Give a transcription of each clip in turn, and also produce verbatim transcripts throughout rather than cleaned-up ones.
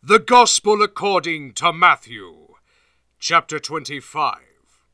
The Gospel according to Matthew, chapter twenty-five.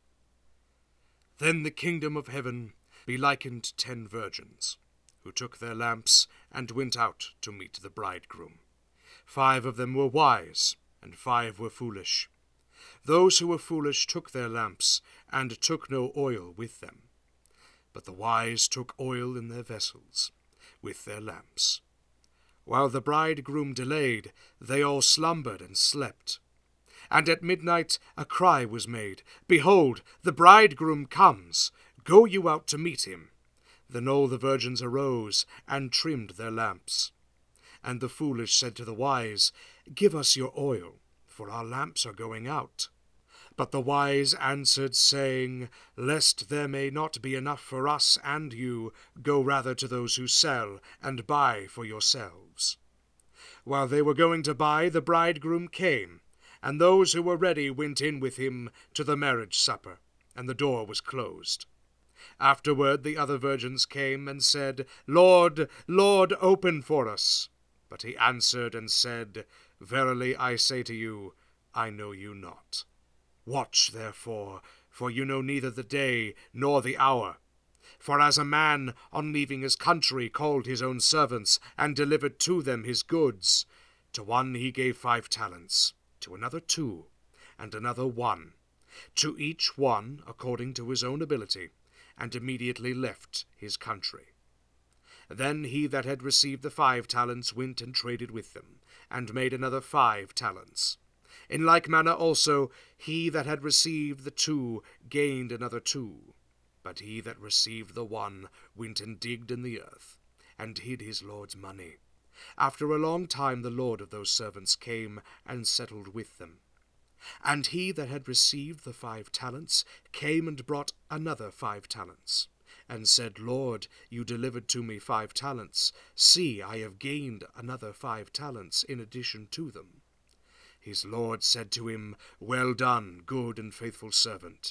Then the kingdom of heaven be likened to ten virgins, who took their lamps and went out to meet the bridegroom. Five of them were wise, and five were foolish. Those who were foolish took their lamps, and took no oil with them. But the wise took oil in their vessels, with their lamps. While the bridegroom delayed, they all slumbered and slept. And at midnight a cry was made, Behold, the bridegroom comes, go you out to meet him. Then all the virgins arose, and trimmed their lamps. And the foolish said to the wise, Give us your oil, for our lamps are going out. But the wise answered, saying, Lest there may not be enough for us and you, go rather to those who sell, and buy for yourselves. While they were going to buy, the bridegroom came, and those who were ready went in with him to the marriage supper, and the door was closed. Afterward the other virgins came and said, Lord, Lord, open for us. But he answered and said, Verily I say to you, I know you not. Watch therefore, for you know neither the day nor the hour. For as a man, on leaving his country, called his own servants, and delivered to them his goods, to one he gave five talents, to another two, and another one, to each one according to his own ability, and immediately left his country. Then he that had received the five talents went and traded with them, and made another five talents. In like manner also he that had received the two gained another two. But he that received the one went and digged in the earth, and hid his Lord's money. After a long time the Lord of those servants came and settled with them. And he that had received the five talents came and brought another five talents, and said, Lord, you delivered to me five talents. See, I have gained another five talents in addition to them. His Lord said to him, Well done, good and faithful servant.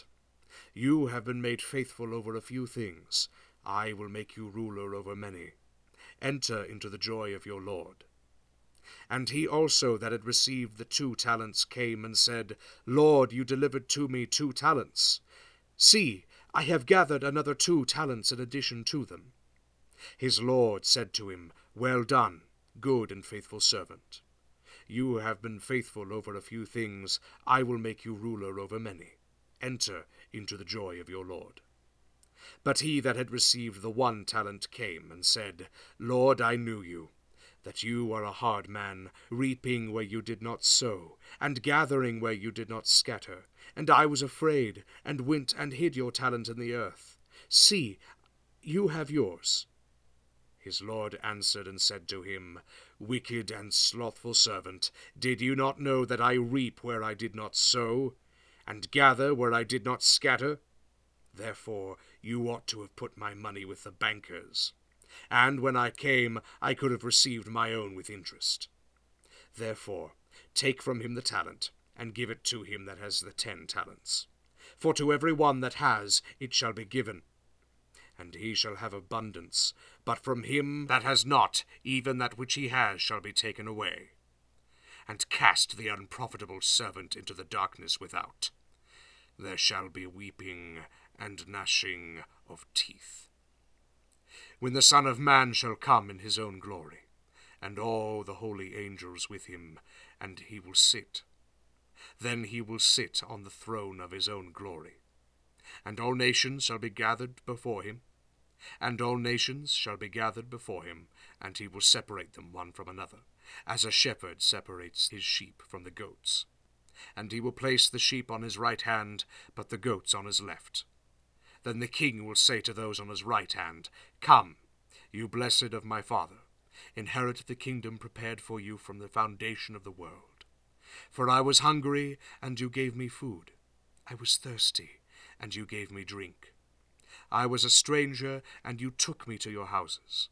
You have been made faithful over a few things. I will make you ruler over many. Enter into the joy of your Lord. And he also that had received the two talents came and said, Lord, you delivered to me two talents. See, I have gathered another two talents in addition to them. His Lord said to him, Well done, good and faithful servant. You have been faithful over a few things. I will make you ruler over many. Enter into the joy of your Lord. But he that had received the one talent came and said, Lord, I knew you, that you are a hard man, reaping where you did not sow, and gathering where you did not scatter. And I was afraid, and went and hid your talent in the earth. See, you have yours. His Lord answered and said to him, Wicked and slothful servant, did you not know that I reap where I did not sow, and gather where I did not scatter? Therefore you ought to have put my money with the bankers, and when I came I could have received my own with interest. Therefore take from him the talent, and give it to him that has the ten talents. For to every one that has it shall be given, and he shall have abundance. But from him that has not, even that which he has shall be taken away. And cast the unprofitable servant into the darkness without. There shall be weeping and gnashing of teeth, when the Son of Man shall come in his own glory, and all the holy angels with him, and he will sit. Then he will sit on the throne of his own glory. And all nations shall be gathered before him, and all nations shall be gathered before him, and he will separate them one from another, as a shepherd separates his sheep from the goats. And he will place the sheep on his right hand, but the goats on his left. Then the king will say to those on his right hand, Come, you blessed of my Father, inherit the kingdom prepared for you from the foundation of the world. For I was hungry, and you gave me food. I was thirsty, and you gave me drink. I was a stranger, and you took me to your houses.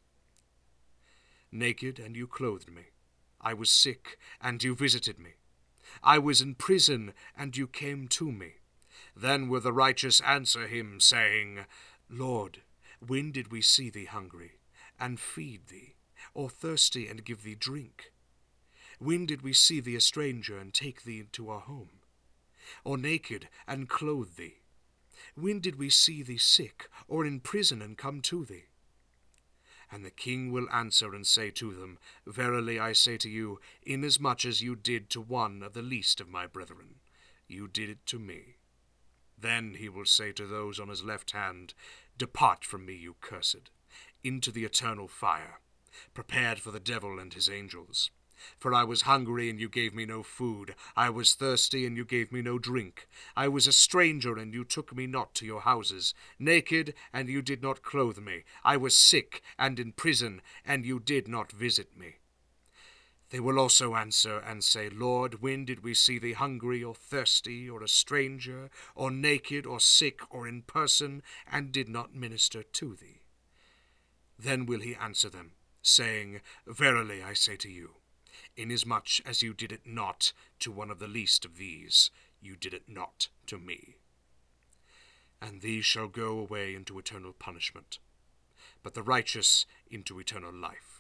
Naked, and you clothed me. I was sick, and you visited me. I was in prison, and you came to me. Then will the righteous answer him, saying, Lord, when did we see thee hungry, and feed thee, or thirsty, and give thee drink? When did we see thee a stranger, and take thee into our home? Or naked, and clothe thee? When did we see thee sick, or in prison, and come to thee? And the king will answer and say to them, Verily I say to you, inasmuch as you did to one of the least of my brethren, you did it to me. Then he will say to those on his left hand, Depart from me, you cursed, into the eternal fire, prepared for the devil and his angels. For I was hungry, and you gave me no food. I was thirsty, and you gave me no drink. I was a stranger, and you took me not to your houses. Naked, and you did not clothe me. I was sick, and in prison, and you did not visit me. They will also answer and say, Lord, when did we see thee hungry, or thirsty, or a stranger, or naked, or sick, or in person, and did not minister to thee? Then will he answer them, saying, Verily I say to you, inasmuch as you did it not to one of the least of these, you did it not to me. And these shall go away into eternal punishment, but the righteous into eternal life.